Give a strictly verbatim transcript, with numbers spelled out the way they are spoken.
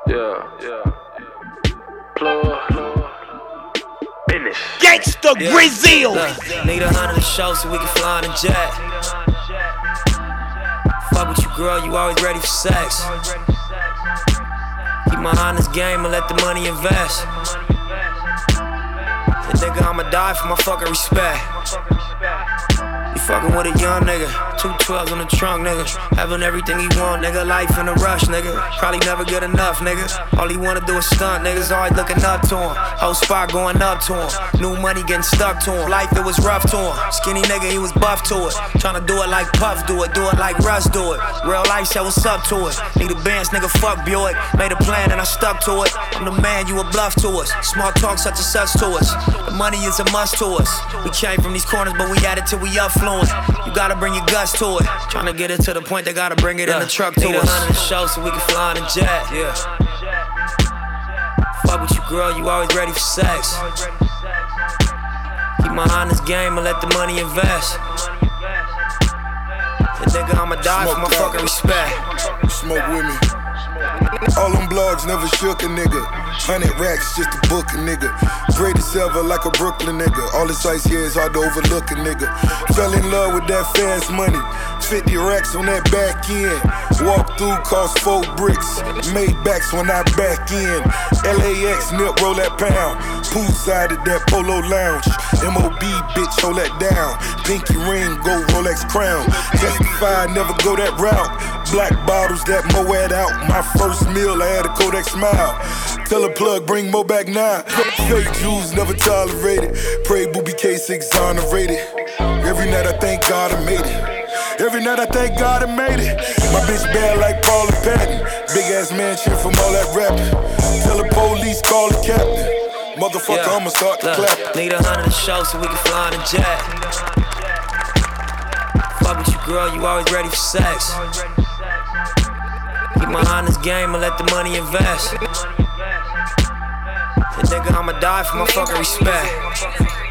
Yeah, yeah. Plug. Finish. Gangsta Yeah. Brazil. Look, need a hundred to show so we can fly on a jet. Fuck with you, girl, you always ready for sex. Keep my honest game and let the money invest. And nigga, I'ma die for my fucking respect. You fucking with a young nigga, two twelves in the trunk, nigga. Having everything he want, nigga. Life in a rush, nigga. Probably never get enough, nigga. All he wanna do is stunt, niggas always looking up to him. Whole spot going up to him. New money getting stuck to him. Life, it was rough to him. Skinny nigga, he was buff to it. Tryna do it like Puff do it, do it like Russ do it. Real life said what's up to it. Need a Benz, nigga, fuck Buick. Made a plan and I stuck to it. I'm the man, you a bluff to us. Small talk such and such to us. The money is a must to us. We came from these corners, but we had it till we affluent. You gotta bring your guts to it. Tryna get it to the point, they gotta bring it yeah. in the truck to need us. Need a hundred to show so we can fly on a jet. Yeah. Fuck with you, girl, you always ready for sex. Keep my honest game and let the money invest. And nigga, I'ma die Smoke for my fucking respect. Smoke with me. All them blogs never shook a nigga. Hundred racks just to book a nigga. Greatest ever like a Brooklyn nigga. All this ice here is hard to overlook a nigga. Fell in love with that fast money. Fifty racks on that back end. Walk through cost four bricks. Made backs when I back in. L A X nip roll that pound. Poolside at that polo lounge. M O B bitch hold that down. Pinky ring gold Rolex crown. Testify never go that route. Black bottles that Moed out. My first meal I had a Kodak smile. Tell a plug bring Mo back now. Fake Jews never tolerated. Pray booby case exonerated. Every night I thank God I made it. Every night I thank God I made it. My bitch bad like Paula Patton. Big ass mansion from all that rapping. Tell the police call the captain. Motherfucker, yeah. I'ma start to clap. Need a hundred to show so we can fly on a jet. Fuck with you, girl, you always ready for sex. Keep my honest game and let the money invest. And nigga, I'ma die for my fucking respect.